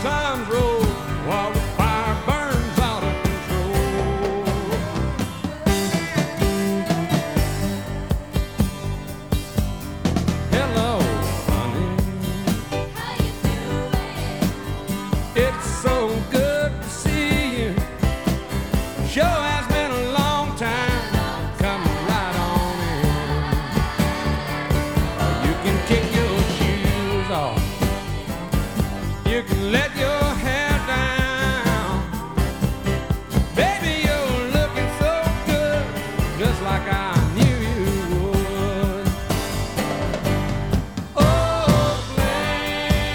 times roll while the fire burns out of control. Hello, honey. How you doing? It's so good to see you. Sure has been a long time. Come right on in. You can kick your shoes off. You can let your